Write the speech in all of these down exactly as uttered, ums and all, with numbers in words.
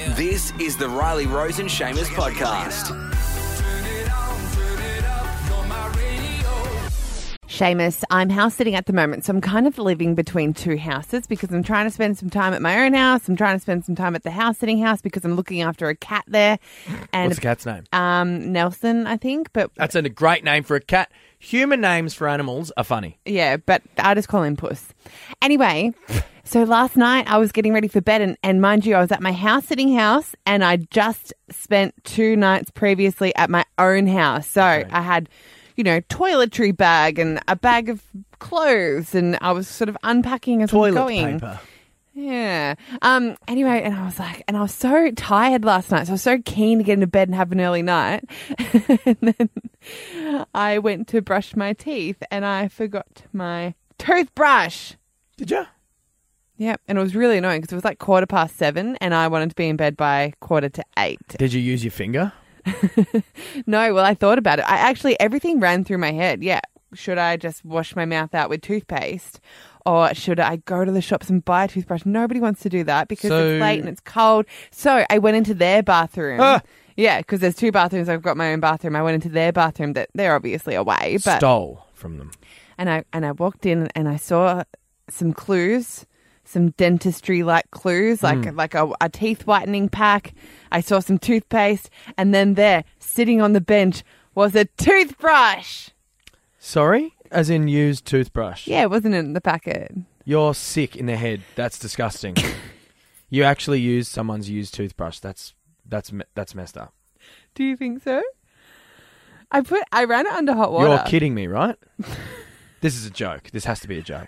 This is the Riley Rose and Seamus podcast. Seamus, I'm house sitting at the moment, so I'm kind of living between two houses because I'm trying to spend some time at my own house. I'm trying to spend some time at the house sitting house because I'm looking after a cat there. And What's the cat's name? Um, Nelson, I think. But That's a great name for a cat. Human names for animals are funny. yeah, but I just call him Puss. Anyway, so last night I was getting ready for bed, and, and mind you, I was at my house sitting house, and I just spent two nights previously at my own house. So Okay. I had, you know, toiletry bag and a bag of clothes, and I was sort of unpacking as I was Toilet going. paper. Yeah. Um. Anyway, and I was like, and I was so tired last night, so I was so keen to get into bed and have an early night. And then I went to brush my teeth, and I forgot my toothbrush. Did you? Yep. And it was really annoying because it was like quarter past seven, and I wanted to be in bed by quarter to eight. Did you use your finger? No, well, I thought about it. I actually, everything ran through my head. Yeah. Should I just wash my mouth out with toothpaste? Or should I go to the shops and buy a toothbrush? Nobody wants to do that because So- it's late and it's cold. So I went into their bathroom. Ah! Yeah, because there's two bathrooms. I've got my own bathroom. I went into their bathroom. That they're obviously away. But Stole from them. and I and I walked in and I saw some clues, some dentistry-like clues, like Mm. like a, a teeth whitening pack. I saw some toothpaste, and then there, sitting on the bench, was a toothbrush. Sorry? As in used toothbrush. Yeah, it wasn't in the packet. You're sick in the head. That's disgusting. You actually used someone's used toothbrush. That's that's me- that's messed up. Do you think so? I put I ran it under hot water. You're kidding me, right? This is a joke. This has to be a joke.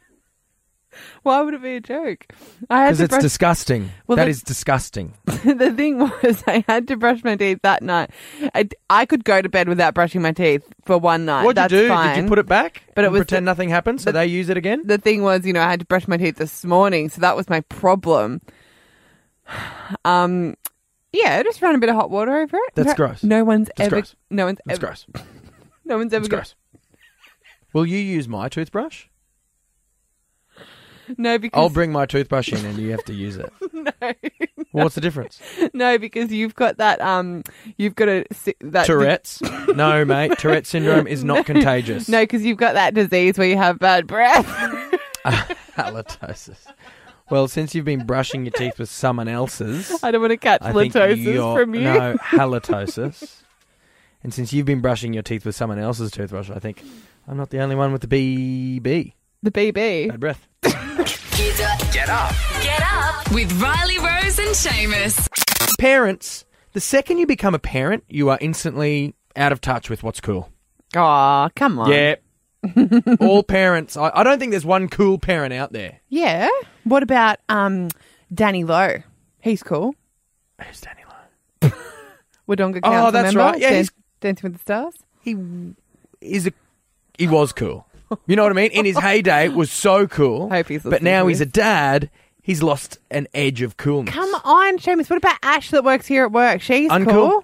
Why would it be a joke? I had Because to it's brush. disgusting. Well, That the- is disgusting. The thing was, I had to brush my teeth that night. I, I could go to bed without brushing my teeth for one night. What'd That's you do? fine. Did you put it back? But it and was pretend the- nothing happened, so the- they use it again? The thing was, you know, I had to brush my teeth this morning, so that was my problem. Um, yeah, just ran a bit of hot water over it. That's no, gross. No one's That's ever. gross. No one's That's ever. gross. No one's ever. That's go- gross. Will you use my toothbrush? No, because I'll bring my toothbrush in and you have to use it. no, Well, what's the difference? no, because you've got that. Um, you've got a si- that Tourette's? No, mate. Tourette syndrome is not contagious. No, because you've got that disease where you have bad breath. Halitosis. Well, since you've been brushing your teeth with someone else's, I don't want to catch I think litosis you're- from you. No, halitosis. And since you've been brushing your teeth with someone else's toothbrush, I think I'm not the only one with the B B. The B B. Bad breath. Get up. Get up with Riley Rose and Seamus. Parents, the second you become a parent, you are instantly out of touch with what's cool. Oh, come on. Yeah. All parents. I, I don't think there's one cool parent out there. Yeah. What about um, Danny Lowe? He's cool. Who's Danny Lowe? Wodonga Oh, Council that's member. right. Yeah, Dan- he's- Dancing with the Stars. He is a. He was cool. You know what I mean? In his heyday, was so cool. Hope he's But listening now to he's a this. dad. He's lost an edge of coolness. Come on, Seamus. What about Ash that works here at work? She's Uncool? cool.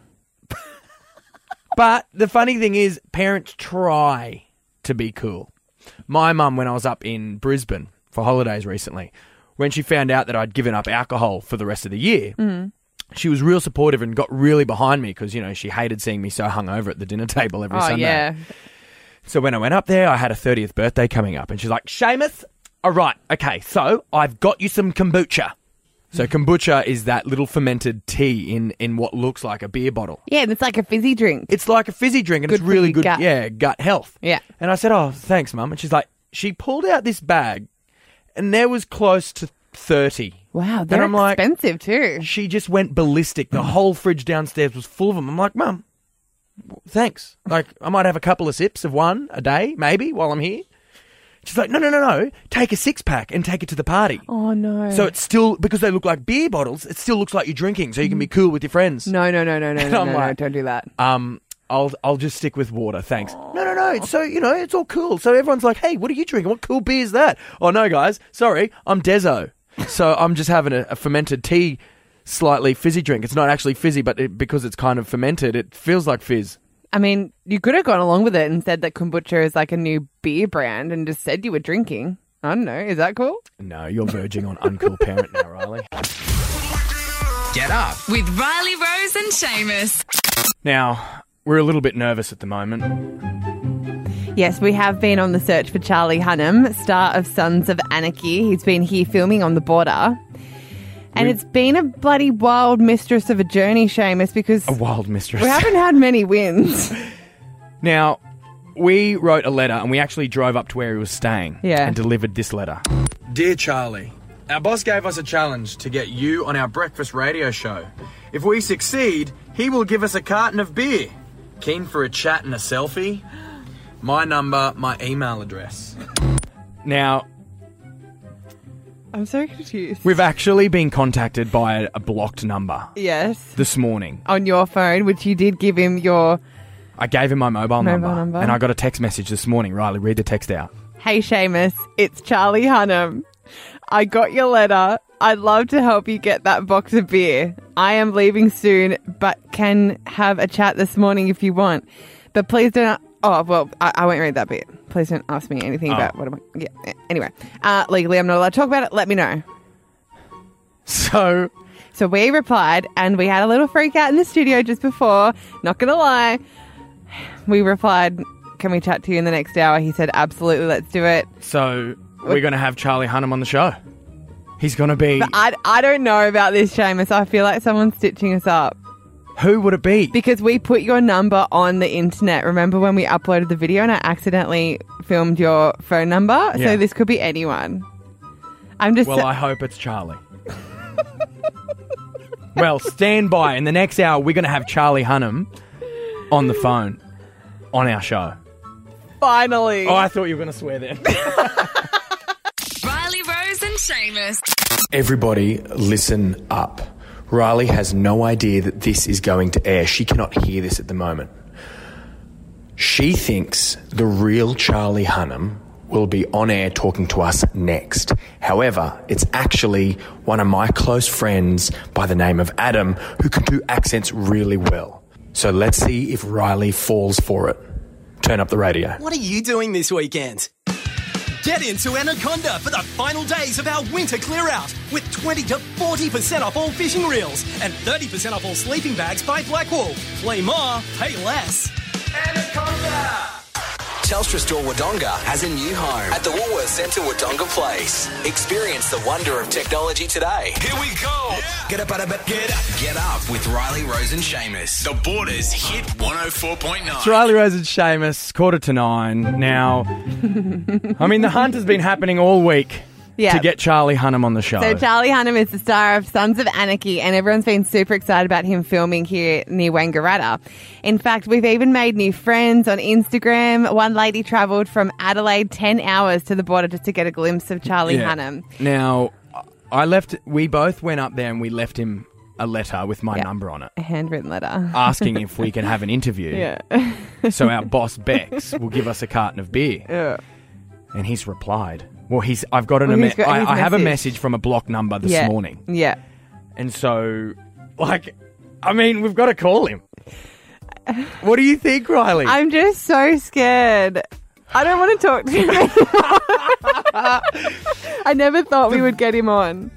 But the funny thing is, parents try to be cool. My mum, when I was up in Brisbane for holidays recently, when she found out that I'd given up alcohol for the rest of the year, Mm. she was real supportive and got really behind me because, you know, she hated seeing me so hungover at the dinner table every Oh, Sunday. yeah. So when I went up there, I had a thirtieth birthday coming up, and she's like, Seamus, all right, okay, so I've got you some kombucha. So kombucha is that little fermented tea in, in what looks like a beer bottle. Yeah, and it's like a fizzy drink. It's like a fizzy drink, and Good it's for really your good, gut. yeah, gut health. Yeah. And I said, oh, thanks, Mum. And she's like, she pulled out this bag, and there was close to thirty. Wow, they're I'm like- expensive too. She just went ballistic. The whole fridge downstairs was full of them. I'm like, Mum, thanks. Like, I might have a couple of sips of one a day, maybe, while I'm here. She's like, no, no, no, no. Take a six-pack and take it to the party. Oh, no. So it's still, because they look like beer bottles, it still looks like you're drinking, so you can be cool with your friends. No, no, no, no, no, And no, I'm no, no, like- don't do that. Um, I'll I'll just stick with water, thanks. No, no, no. It's so, you know, it's all cool. So everyone's like, hey, what are you drinking? What cool beer is that? Oh, no, guys. Sorry, I'm Dezo. So I'm just having a, a fermented tea, slightly fizzy drink. It's not actually fizzy, but it, because it's kind of fermented, it feels like fizz. I mean, you could have gone along with it and said that kombucha is like a new beer brand and just said you were drinking. I don't know. Is that cool? No, you're verging on uncool parent now, Riley. Get up. With Riley Rose and Seamus. Now, we're a little bit nervous at the moment. Yes, we have been on the search for Charlie Hunnam, star of Sons of Anarchy. He's been here filming on the border. And We- it's been a bloody wild mistress of a journey, Seamus, because A wild mistress. we haven't had many wins. Now, we wrote a letter and we actually drove up to where he was staying Yeah. and delivered this letter. Dear Charlie, our boss gave us a challenge to get you on our breakfast radio show. If we succeed, he will give us a carton of beer. Keen for a chat and a selfie? My number, my email address. Now, I'm so confused. we've actually been contacted by a, a blocked number Yes. this morning. On your phone, which you did give him your... I gave him my mobile, Mobile number, number. and I got a text message this morning. Riley, read the text out. Hey, Seamus, it's Charlie Hunnam. I got your letter. I'd love to help you get that box of beer. I am leaving soon, but can have a chat this morning if you want. But please don't... Oh, well, I, I won't read that bit. Please don't ask me anything Oh. about what am I... Yeah, anyway. Uh, legally, I'm not allowed to talk about it. Let me know. So, So we replied, and we had a little freak out in the studio just before. Not going to lie. We replied, can we chat to you in the next hour? He said, absolutely, let's do it. so we're going to have Charlie Hunnam on the show. He's going to be... But I, I don't know about this, Seamus. I feel like someone's stitching us up. Who would it be? Because we put your number on the internet. Remember when we uploaded the video and I accidentally filmed your phone number? Yeah. So this could be anyone. I'm just... Well, I hope it's Charlie. Well, stand by. In the next hour, we're going to have Charlie Hunnam on the phone on our show. Finally. Oh, I thought you were going to swear then. Riley Rose and Seamus. Everybody, listen up. Riley has no idea that this is going to air. She cannot hear this at the moment. She thinks the real Charlie Hunnam will be on air talking to us next. However, it's actually one of my close friends by the name of Adam who can do accents really well. So let's see if Riley falls for it. Turn up the radio. What are you doing this weekend? Get into Anaconda for the final days of our winter clear out with twenty to forty percent off all fishing reels and thirty percent off all sleeping bags by Blackwall. Play more, pay less. Anaconda! Telstra Store Wodonga has a new home at the Woolworths Centre Wodonga Place. Experience the wonder of technology today. Here we go. Yeah. Get up, get up, get up. Get up with Riley, Rose and Seamus. The Borders hit one oh four point nine. It's Riley Rose and Seamus, quarter to nine. Now, I mean, the hunt has been happening all week Yeah. to get Charlie Hunnam on the show. So Charlie Hunnam is the star of Sons of Anarchy, and everyone's been super excited about him filming here near Wangaratta. In fact, we've even made new friends on Instagram. One lady travelled from Adelaide ten hours to the border just to get a glimpse of Charlie Yeah. Hunnam. Now, I left, we both went up there and we left him a letter with my Yeah. number on it, A handwritten letter. asking if we can have an interview. Yeah. So our boss, Bex, will give us a carton of beer. Yeah. And he's replied. Well, he's. I've got an. Well, ema- he's got I, his I have a message. message from a blocked number this Yeah. morning, Yeah. and so, like, I mean, we've got to call him. What do you think, Riley? I'm just so scared. I don't want to talk to him anymore. I never thought we would get him on.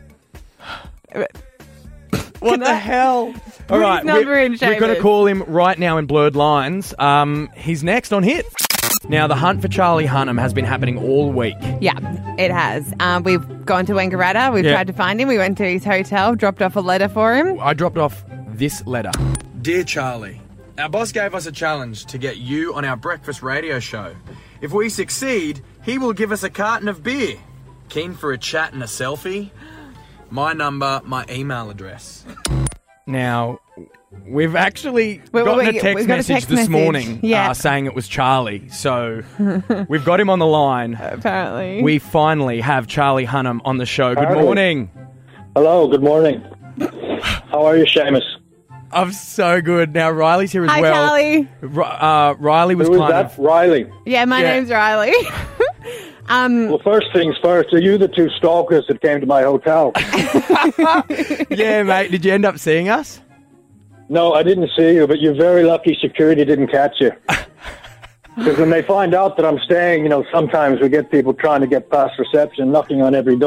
what Can the I- hell? All right, number we're, in, we're going to Seamus. call him right now in blurred lines. Um, he's next on Hit. Now, the hunt for Charlie Hunnam has been happening all week. Yeah, it has. Um, we've gone to Wangaratta. We've Yeah. tried to find him. We went to his hotel, dropped off a letter for him. I dropped off this letter. Dear Charlie, our boss gave us a challenge to get you on our breakfast radio show. If we succeed, he will give us a carton of beer. Keen for a chat and a selfie? My number, my email address. Now, we've actually Wait, wait, gotten wait, a text we've got a message text this message. morning Yeah. uh, saying it was Charlie. So we've got him on the line. Apparently. We finally have Charlie Hunnam on the show. Good Howdy. morning. Hello, good morning. How are you, Seamus? I'm so good. Now, Riley's here as Hi, well. Charlie. R- uh, Riley was Who is kind that? of... Riley. Yeah, my Yeah. name's Riley. um, Well, first things first, are you the two stalkers that came to my hotel? Yeah, mate. Did you end up seeing us? No, I didn't see you, but you're very lucky security didn't catch you. Because when they find out that I'm staying, you know, sometimes we get people trying to get past reception, knocking on every door.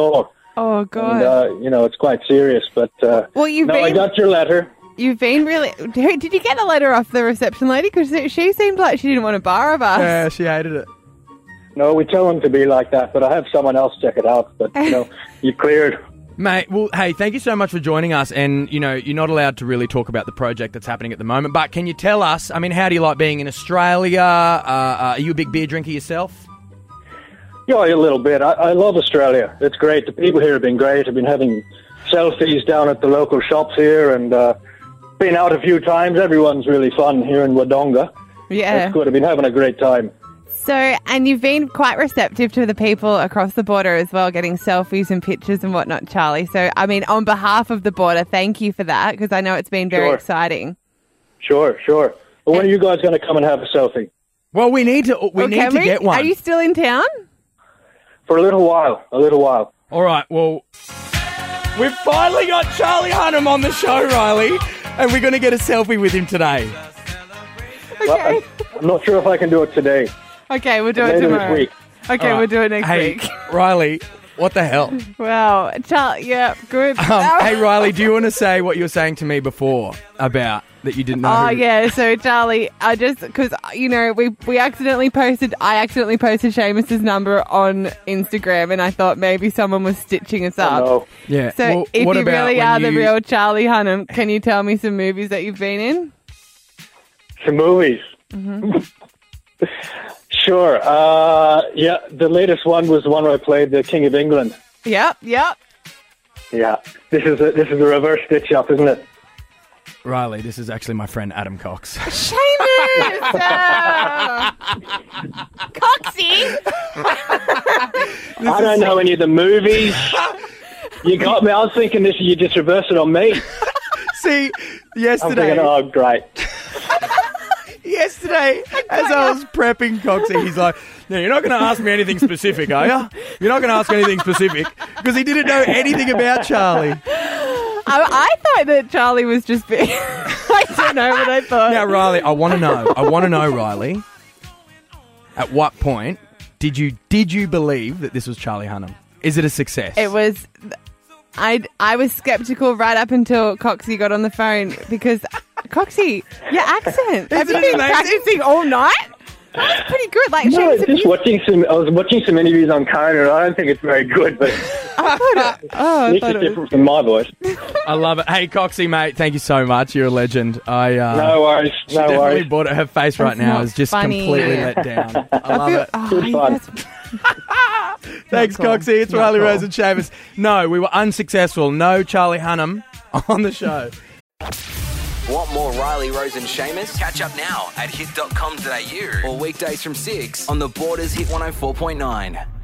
Oh, God. And, uh, you know, it's quite serious. But uh, Well, you've no, I been- got your letter. You've been really... Did you get a letter off the reception lady? Because she seemed like she didn't want a bar of us. Yeah, she hated it. No, we tell them to be like that, but I have someone else check it out. But, you know, you cleared. Mate, well, hey, thank you so much for joining us. And, you know, you're not allowed to really talk about the project that's happening at the moment. But can you tell us, I mean, how do you like being in Australia? Uh, uh, are you a big beer drinker yourself? Yeah, a little bit. I, I love Australia. It's great. The people here have been great. I've been having selfies down at the local shops here and uh, been out a few times. Everyone's really fun here in Wodonga. Yeah. It's good. I've been having a great time. So, and you've been quite receptive to the people across the border as well, getting selfies and pictures and whatnot, Charlie. So, I mean, on behalf of the border, thank you for that, because I know it's been very Sure. exciting. Sure, sure. Well, when are you guys going to come and have a selfie? Well, we need to we Well, need can to we? get one. Are you still in town? For a little while. A little while. All right, well, we've finally got Charlie Hunnam on the show, Riley, and we're going to get a selfie with him today. Okay. Well, I'm, I'm not sure if I can do it today. Okay, we'll do it Later tomorrow. this week. Okay, All right. we'll do it next Hey, week. Riley, what the hell? Wow. Charlie, yeah, good. Um, hey, Riley, do you want to say what you were saying to me before about that you didn't know? Oh, who- yeah. So, Charlie, I just, because, you know, we we accidentally posted, I accidentally posted Seamus's number on Instagram, and I thought maybe someone was stitching us up. No. Yeah. So, well, if what you about really when are the you- real Charlie Hunnam, can you tell me some movies that you've been in? Some movies. Sure. Uh, yeah, the latest one was the one where I played the King of England. Yep, yep. Yeah. This is a, this is a reverse stitch up, isn't it? Riley, this is actually my friend Adam Cox. Seamus! Uh, Coxie! I don't know any of the movies. You got me. I was thinking this. You just reversed it on me. See, I'm yesterday, thinking, oh, great. yesterday, as I was prepping Coxie, he's like, "No, you're not going to ask me anything specific, are you? You're not going to ask anything specific," because he didn't know anything about Charlie. I, I thought that Charlie was just being... I don't know what I thought. Now, Riley, I want to know. I want to know, Riley. At what point did you did you believe that this was Charlie Hunnam? Is it a success? It was... I, I was skeptical right up until Coxie got on the phone because, Coxie, your accent. Have you it been amazing? practicing all night? That's pretty good. Like, No, Seamus, I was have just you- watching some. I was watching some interviews on Conan. I don't think it's very good, but I thought it, oh, I this thought is it was... different from my voice. I love it. Hey, Coxie, mate, thank you so much. You're a legend. I uh, No worries. she No definitely worries. bought it. Her face right That's now not is just funny. completely let down. I love feel- it. oh, Good fun. that's- Thanks, cool. Coxie. It's Not Riley cool. Rose and Seamus. No, we were unsuccessful. No Charlie Hunnam on the show. Want more Riley, Rose and Seamus? Catch up now at hit dot com dot a u or weekdays from six on the Borders Hit one oh four point nine.